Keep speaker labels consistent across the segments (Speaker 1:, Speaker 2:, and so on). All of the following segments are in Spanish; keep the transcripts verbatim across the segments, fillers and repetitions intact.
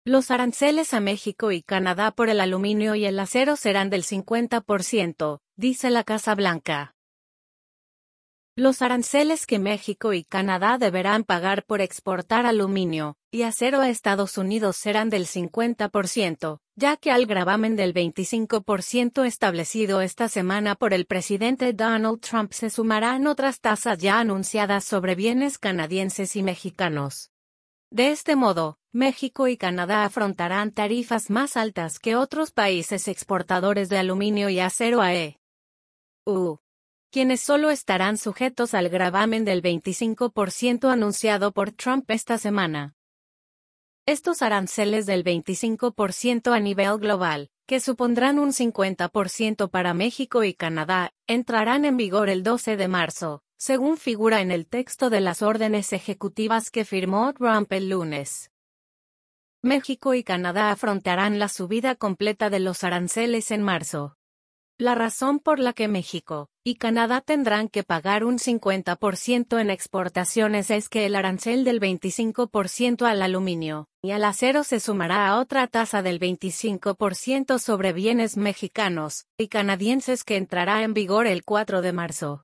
Speaker 1: Los aranceles a México y Canadá por el aluminio y el acero serán del cincuenta por ciento, dice la Casa Blanca. Los aranceles que México y Canadá deberán pagar por exportar aluminio y acero a Estados Unidos serán del cincuenta por ciento, ya que al gravamen del veinticinco por ciento establecido esta semana por el presidente Donald Trump se sumarán otras tasas ya anunciadas sobre bienes canadienses y mexicanos. De este modo, México y Canadá afrontarán tarifas más altas que otros países exportadores de aluminio y acero a E U, quienes solo estarán sujetos al gravamen del veinticinco por ciento anunciado por Trump esta semana. Estos aranceles del veinticinco por ciento a nivel global, que supondrán un cincuenta por ciento para México y Canadá, entrarán en vigor el doce de marzo, según figura en el texto de las órdenes ejecutivas que firmó Trump el lunes. México y Canadá afrontarán la subida completa de los aranceles en marzo. La razón por la que México y Canadá tendrán que pagar un cincuenta por ciento en exportaciones es que el arancel del veinticinco por ciento al aluminio y al acero se sumará a otra tasa del veinticinco por ciento sobre bienes mexicanos y canadienses que entrará en vigor el cuatro de marzo.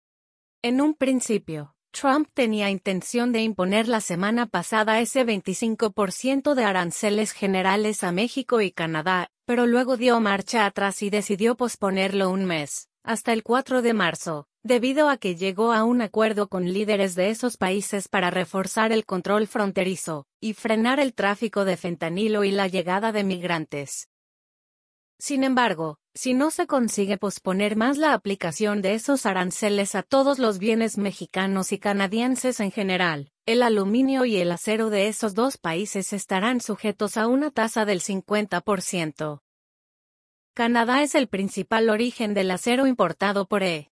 Speaker 1: En un principio, Trump tenía intención de imponer la semana pasada ese veinticinco por ciento de aranceles generales a México y Canadá, pero luego dio marcha atrás y decidió posponerlo un mes, hasta el cuatro de marzo, debido a que llegó a un acuerdo con líderes de esos países para reforzar el control fronterizo y frenar el tráfico de fentanilo y la llegada de migrantes. Sin embargo, si no se consigue posponer más la aplicación de esos aranceles a todos los bienes mexicanos y canadienses en general, el aluminio y el acero de esos dos países estarán sujetos a una tasa del cincuenta por ciento. Canadá es el principal origen del acero importado por E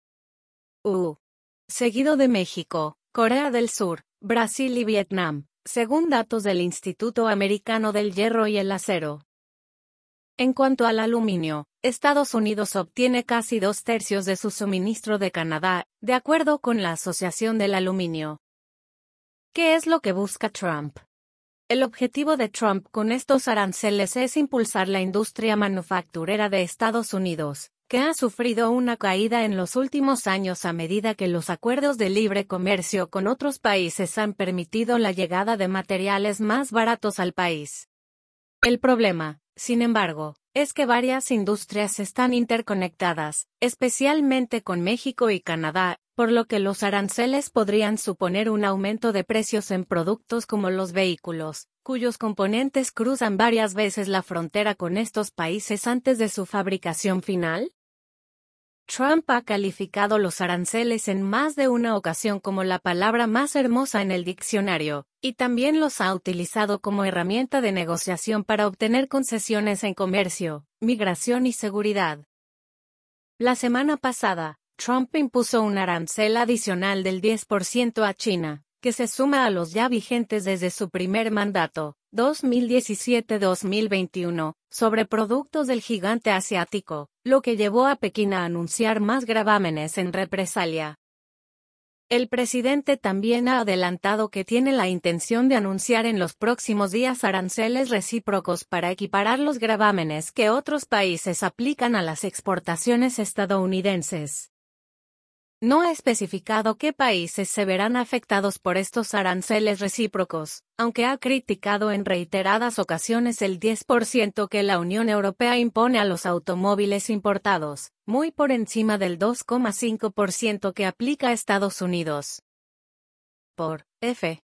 Speaker 1: U, seguido de México, Corea del Sur, Brasil y Vietnam, según datos del Instituto Americano del Hierro y el Acero. En cuanto al aluminio, Estados Unidos obtiene casi dos tercios de su suministro de Canadá, de acuerdo con la Asociación del Aluminio. ¿Qué es lo que busca Trump? El objetivo de Trump con estos aranceles es impulsar la industria manufacturera de Estados Unidos, que ha sufrido una caída en los últimos años a medida que los acuerdos de libre comercio con otros países han permitido la llegada de materiales más baratos al país. El problema, sin embargo, es que varias industrias están interconectadas, especialmente con México y Canadá, por lo que los aranceles podrían suponer un aumento de precios en productos como los vehículos, cuyos componentes cruzan varias veces la frontera con estos países antes de su fabricación final. Trump ha calificado los aranceles en más de una ocasión como la palabra más hermosa en el diccionario, y también los ha utilizado como herramienta de negociación para obtener concesiones en comercio, migración y seguridad. La semana pasada, Trump impuso un arancel adicional del diez por ciento a China, que se suma a los ya vigentes desde su primer mandato, dos mil diecisiete a dos mil veintiuno, sobre productos del gigante asiático, lo que llevó a Pekín a anunciar más gravámenes en represalia. El presidente también ha adelantado que tiene la intención de anunciar en los próximos días aranceles recíprocos para equiparar los gravámenes que otros países aplican a las exportaciones estadounidenses. No ha especificado qué países se verán afectados por estos aranceles recíprocos, aunque ha criticado en reiteradas ocasiones el diez por ciento que la Unión Europea impone a los automóviles importados, muy por encima del dos coma cinco por ciento que aplica a Estados Unidos. Por F.